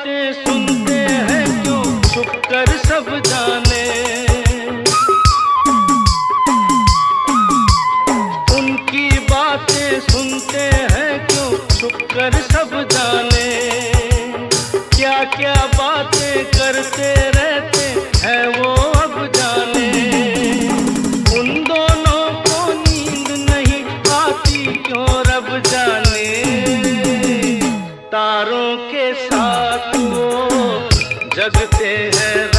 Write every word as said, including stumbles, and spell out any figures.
बातें सुनते हैं क्यों छुप कर सब जाने। उनकी बातें सुनते हैं क्यों छुप कर सब जाने। क्या क्या बातें करते रहते हैं वो अब जाने। उन दोनों को नींद नहीं आती क्यों रब जाने। तारों के साथ वो जगते हैं